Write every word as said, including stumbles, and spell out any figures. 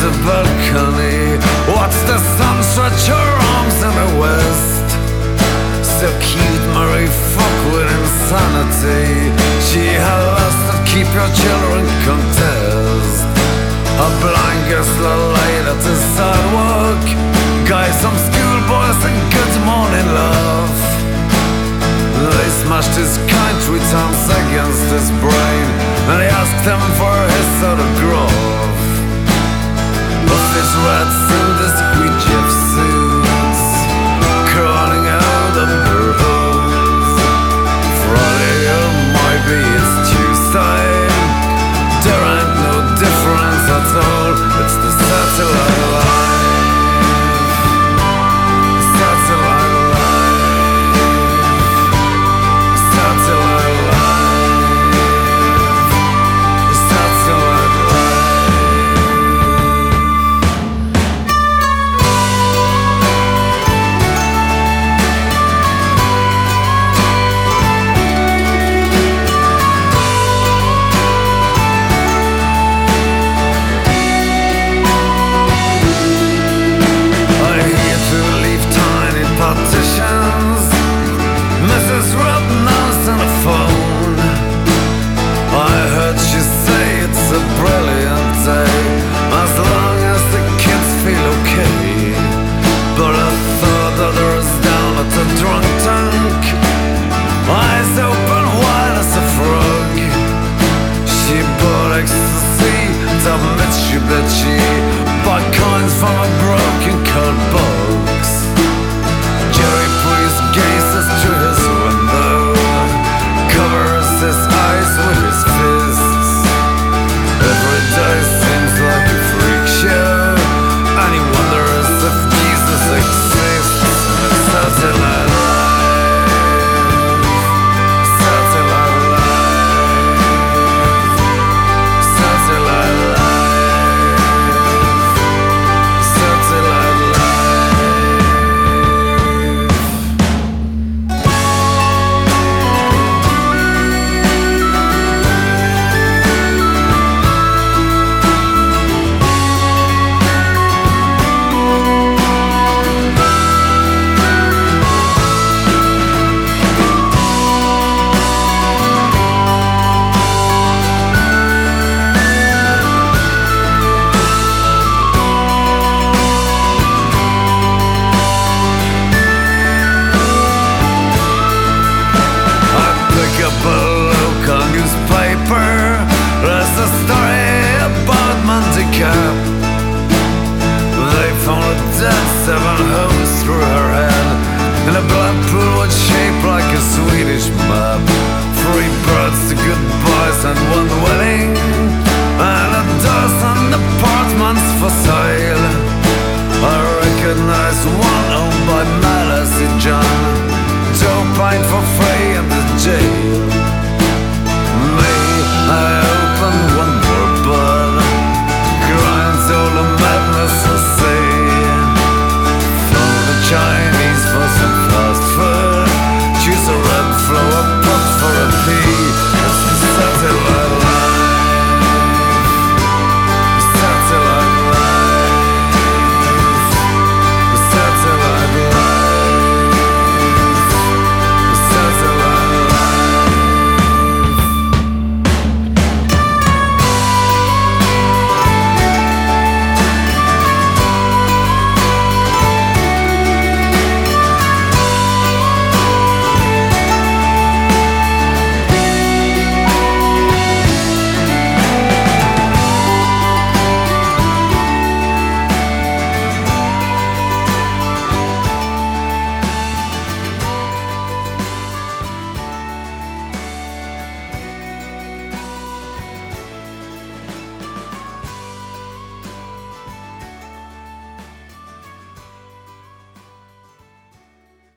the balcony, watch the sun stretch her arms in the west. So cute, Mary, fuck with insanity. She had lust that keep your children contest. A blind gosler laid at the sidewalk, guys, some schoolboys and good morning love. They smashed his kind three times against his brain, and he asked them for his autograph. Of his rats in discreet Jeff suits, crawling out of her holes. Friday or maybe it's Tuesday, there ain't no difference at all. It's the satellite life. Missus Rittenhouse on the phone, I heard she say it's a brilliant day, as long as the kids feel okay. But I thought that I was down at the drunk tank, eyes open wide as a frog. She bought ecstasy, top Mitsubishi, bought coins from a broken